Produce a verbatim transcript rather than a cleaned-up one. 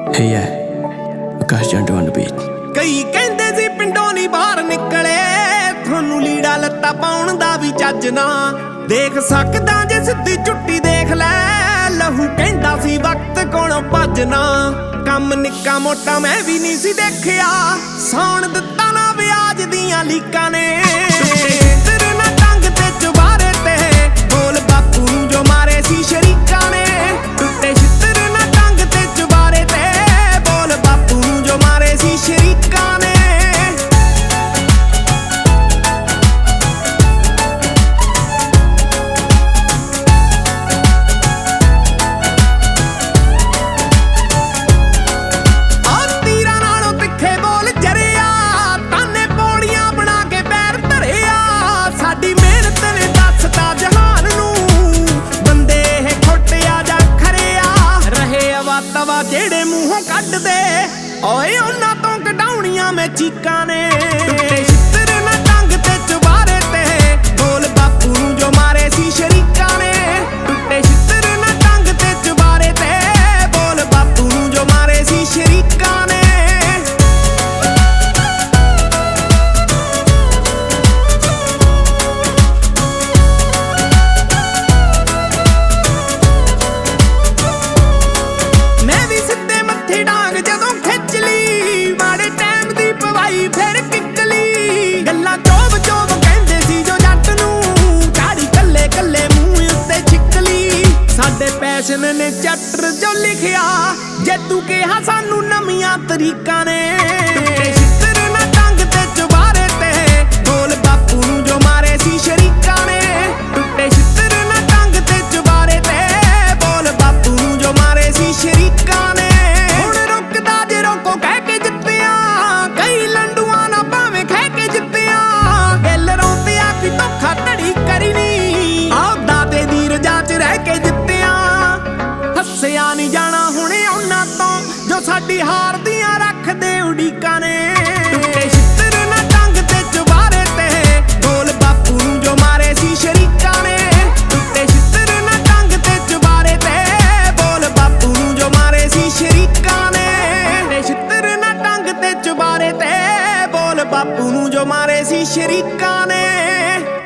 Hey yeah, Akash Jantu on the beat. ਕਈ ਕਹਿੰਦੇ ਸੀ ਪਿੰਡੋਂ ਨਹੀਂ ਬਾਹਰ ਨਿਕਲੇ, ਤੁਹਾਨੂੰ ਲੀੜਾ ਲੱਤਾ ਪਾਉਣ ਦਾ ਵੀ ਚੱਜ ਨਾ ਦੇਖ ਸਕਦਾ ਜੇ ਸਿੱਧੀ ਝੁੱਟੀ ਦੇਖ ਲੈ। ਲਹੂ ਕਹਿੰਦਾ ਸੀ ਵਕਤ ਕੋਲੋਂ ਭੱਜਣਾ, ਕੰਮ ਨਿੱਕਾ ਮੋਟਾ ਮੈਂ ਵੀ ਨਹੀਂ ਸੀ ਦੇਖਿਆ। ਸੌਣ ਦਿੱਤਾ ਨਾ ਵਿਆਜ ਦੀਆਂ ਲੀਕਾਂ ਨੇ, ਤੇਰੇ ਨਾ ਟੰਗ ਤੇ ਚੁਬਾਰੇ ਤੇ ਬੋਲ ਬਾਪੂ ਨੂੰ ਜੋ ਮਾਰੇ ਸੀ ਸ਼ਰੀਕਾਂ ਨੇ। ਟੁੱਟੇ ਛਿੱਤਰ ਨਾ ਟੰਗ ਤੇ ਚੁਬਾਰੇ ਤੇ ਬੋਲ ਬਾਪੂ ਨੂੰ ਜੋ ਮਾਰੇ ਸੀ ਸ਼ਰੀਕਾਂ ਨੇ। ਜਿਹੜੇ ਮੂੰਹੋਂ ਕੱਢਦੇ ਓਏ ਉਹਨਾਂ ਤੋਂ ਕਢਾਉਣੀਆਂ ਮੈਂ ਚੀਕਾਂ ਨੇ। ਟੁੱਟੇ ਛਿੱਤਰ ਨਾ ਟੰਗ ਤੇ ਚੁਬਾਰੇ ਤੇ ਬੋਲ ਬਾਪੂ ਨੂੰ ਜੋ ਮਾਰੇ ਸੀ ਸ਼ਰੀਕਾਂ ਨੇ। ਟੁੱਟੇ ਛਿੱਤਰ ਨਾ ਟੰਗ ਤੇ ਚੁਬਾਰੇ ਤੇ ਬੋਲ ਬਾਪੂ ਨੂੰ ਜੋ ਮਾਰੇ ਸੀ ਸ਼ਰੀਕਾਂ ਨੇ। ਡਾਂਗ ਜਦੋਂ ਖਿੱਚ ਲਈ ਮਾੜੇ ਟਾਈਮ ਦੀ ਪਵਾਈ ਫਿਰ ਕਿੱਕਲੀ। ਗੱਲਾਂ ਚੋਬ ਚੋਬ ਕਹਿੰਦੇ ਸੀ ਜੋ ਜੱਟ ਨੂੰ, ਝਾੜੀ ਕੱਲੇ ਕੱਲੇ ਮੂੰਹ ਉੱਤੇ ਛਿੱਕਲੀ। ਸਾਡੇ ਪੈਸ਼ਨ ਨੇ ਚੈਪਟਰ ਜੋ ਲਿਖਿਆ, ਜੇ ਤੂੰ ਕਿਹਾ ਸਾਨੂੰ ਨਵੀਆਂ ਤਰੀਕਾਂ ਨੇ। ਟੁੱਟੇ ਛਿੱਤਰ ਨਾ ਟੰਗ ਤੇ ਚੁਬਾਰੇ ਤੇ ਬੋਲ ਬਾਪੂ ਨੂੰ ਜੋ ਮਾਰੇ ਸੀ ਸ਼ਰੀਕਾਂ ਨੇ। ਟੁੱਟੇ ਛਿੱਤਰ ਨਾ ਟੰਗ ਤੇ ਚੁਬਾਰੇ ਤੇ ਬੋਲ ਬਾਪੂ ਨੂੰ ਜੋ ਮਾਰੇ ਸੀ ਸ਼ਰੀਕਾਂ ਨੇ। ਹੱਸਿਆ ਨਹੀਂ ਜਾਣਾ ਹੁਣੇ ਉਹਨਾਂ ਤੋਂ ਜੋ ਸਾਡੀ ਹਾਰ ਦੀਆਂ ਰੱਖਦੇ ਉਡੀਕਾਂ ਨੇ। ਟੁੱਟੇ ਛਿੱਤਰ ਨਾ ਟੰਗ ਤੇ ਚੁਬਾਰੇ ਤੇ ਬੋਲ ਬਾਪੂ ਨੂੰ ਜੋ ਮਾਰੇ ਸੀ ਸ਼ਰੀਕਾਂ ਨੇ। ਟੁੱਟੇ ਛਿੱਤਰ ਨਾ ਟੰਗ ਤੇ ਚੁਬਾਰੇ ਤੇ ਬੋਲ ਬਾਪੂ ਨੂੰ ਜੋ ਮਾਰੇ ਸੀ ਸ਼ਰੀਕਾਂ ਨੇ। ਟੁੱਟੇ ਛਿੱਤਰ ਨਾ ਟੰਗ ਤੇ ਚੁਬਾਰੇ ਤੇ ਬੋਲ ਬਾਪੂ ਨੂੰ ਜੋ ਮਾਰੇ ਸੀ ਸ਼ਰੀਕਾਂ ਨੇ।